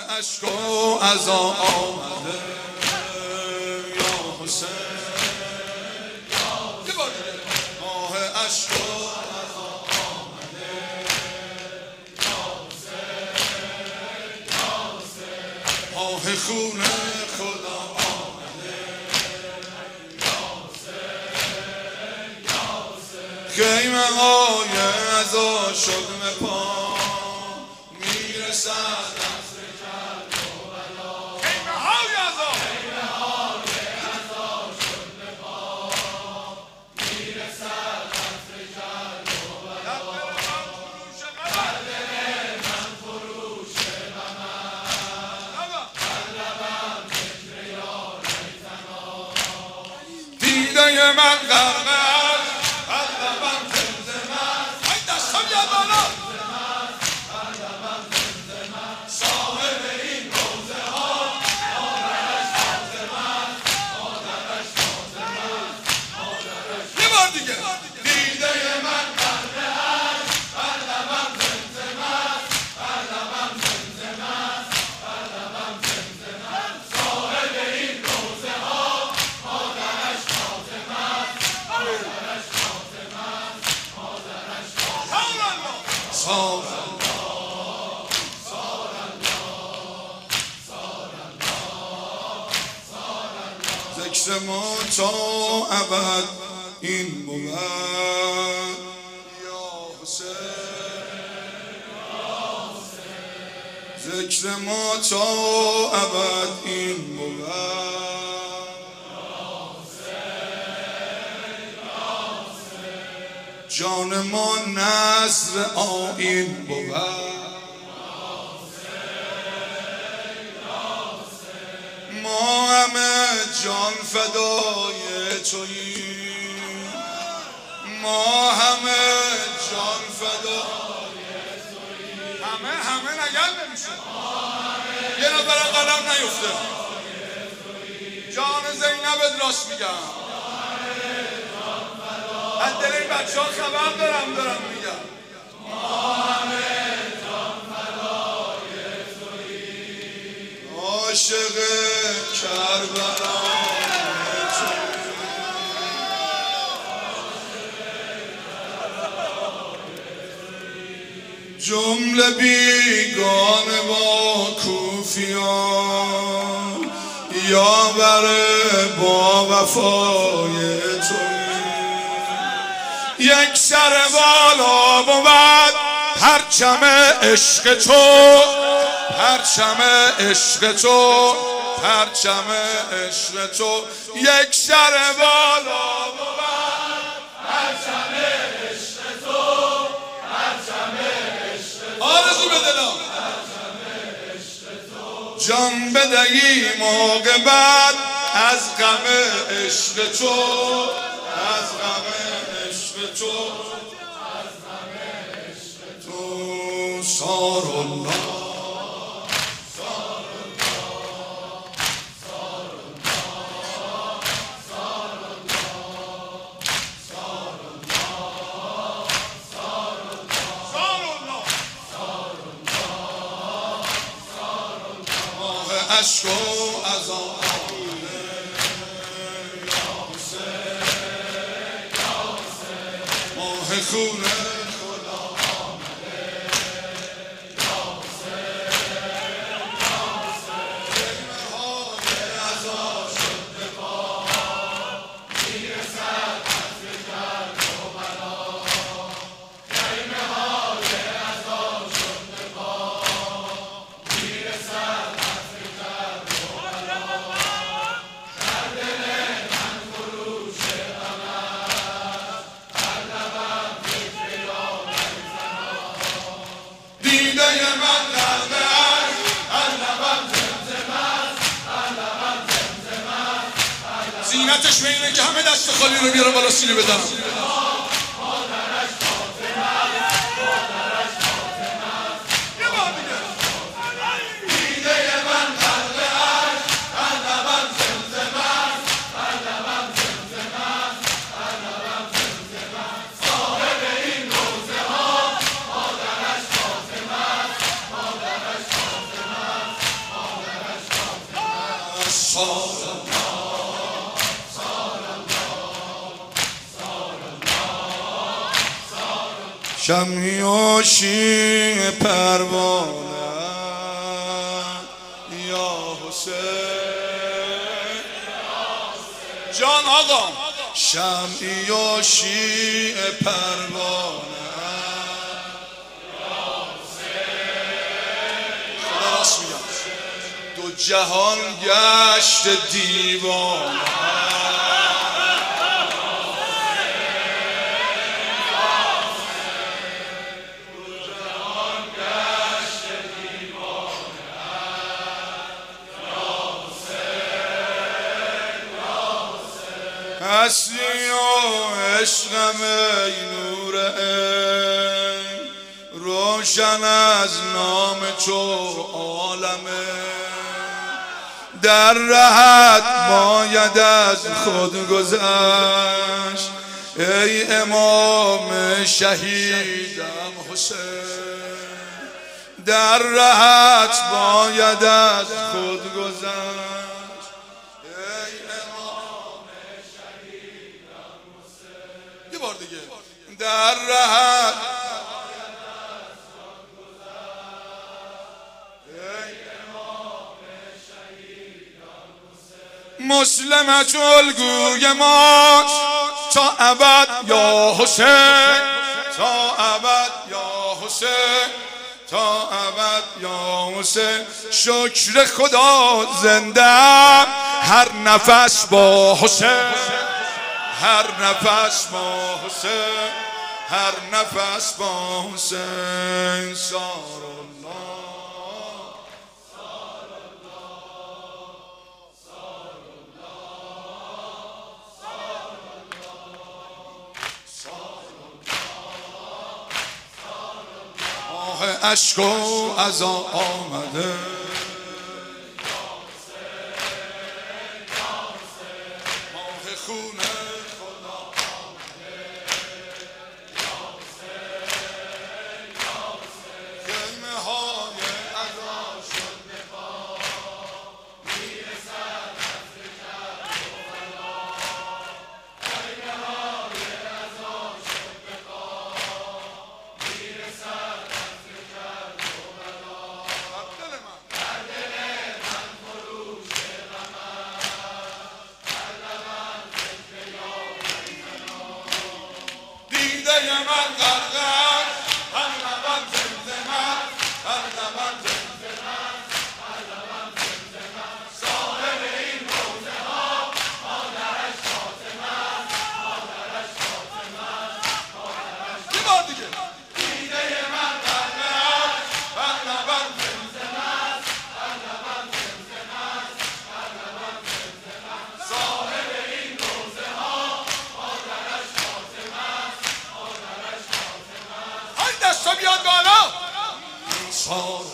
عشق و عزا آمده یا حسین، ماه عشق و عزا آمده یا حسین، ماه خون خدا آمده یا حسین، خیمه های عزا شد به پا میرسد دیده من غرق است، قلبم زمزم است، ای دستم یاد بالا، صاحب این روزه ها مادرش فاطمه است، مادرش فاطمه است، یه بار دیگه. دیده من غرق است، قلبم زمزم است، قلبم زمزم است، قلبم زمزم است، صاحب این روزه ها مادرش فاطمه است، مادرش فاطمه است، مادرش فاطمه است. ذکر ما تا ابد این بود یا حسین، ذکر ما تا ابد این بود یا حسین، جان ما نصر آیین بود، ما همه جان فدای توییم، ما همه جان فدای توییم، همه نگل نمیشه، یه نفر قلم نیفته. جان زینبت راست میگم، از دل این بچه ها خبر دارم میگم، ما همه جان فدای توییم، عاشق کربلا جمله بیگانه با کوفیان، یا بره با وفای تویی، یک سر بالا بود پرچم عشق تو، پرچم عشق تو، پرچم عشق تو، یک سر بالا بود پرچم عشق تو، پرچم عشق تو، آرزو به دلم جان بدهی موقع بعد از غم عشق تو، از غم عشق تو، از غم عشق تو، سار الله عشق و عزا آمده یا حسین، ماه خون خدا آمده یا حسین، خیمه های عزا شد به پا میرسد عصر کرب و بلا، خیمه های عزا شد به پا میرسد زینتش به اینه که همه دست خالی رو بیارم بالا سینه بدم. شمعی و شیع پروانه یا حسین جان آقا شمعی و شیع پروانه یا حسین خدا راست میگم دو جهان گشت دیوانه اصلی و عشقم ای نور عین روشن از نام چو عالمه در رهت باید از خود گذشت ای امام شهیدم حسین در رهت باید از خود گذشت در رهت مسلمت الگوی ما تا ابد یا حسین تا ابد یا حسین تا ابد یا حسین شکر خدا زنده هر نفس با حسین هر نفس با حسین هر نفس با حسین سار الله سار الله سار الله سار الله سار الله سار الله آه اشک و عزا آمده آه خونه بیاد بالا